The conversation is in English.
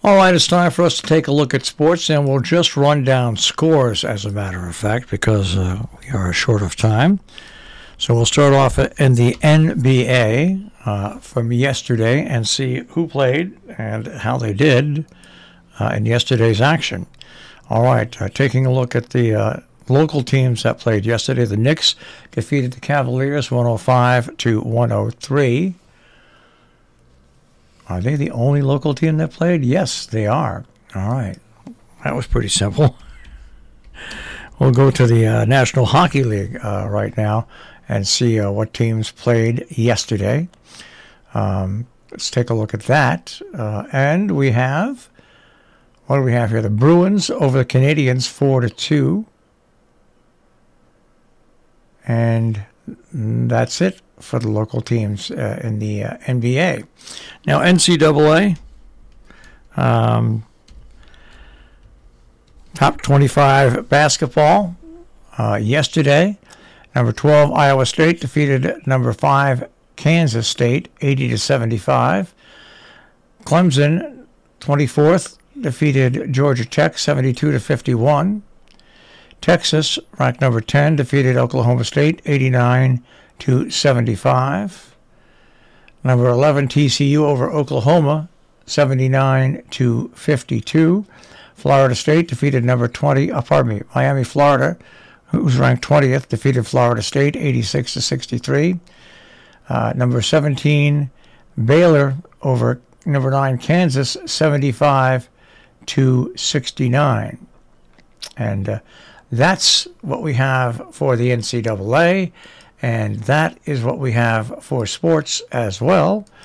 All right, it's time for us to take a look at sports, and we'll just run down scores, as a matter of fact, because we are short of time. So we'll start off in the NBA from yesterday and see who played and how they did in yesterday's action. All right, taking a look at the local teams that played yesterday. The Knicks defeated the Cavaliers 105-103. Are they the only local team that played? Yes, they are. All right. That was pretty simple. We'll go to the National Hockey League right now and see what teams played yesterday. Let's take a look at that. And we have, what do we have here? The Bruins over the Canadiens 4-2. And that's it for the local teams in the NBA. Now, NCAA, top 25 basketball yesterday. Number 12, Iowa State defeated number 5, Kansas State, 80-75. Clemson, 24th, defeated Georgia Tech, 72-51. Texas, ranked number 10, defeated Oklahoma State, 89-75. Number 11, TCU over Oklahoma, 79-52. Florida State defeated number 20, Miami, Florida, who was ranked 20th, defeated Florida State, 86-63. Number 17, Baylor over number 9, Kansas, 75-69. And that's what we have for the NCAA, and that is what we have for sports as well.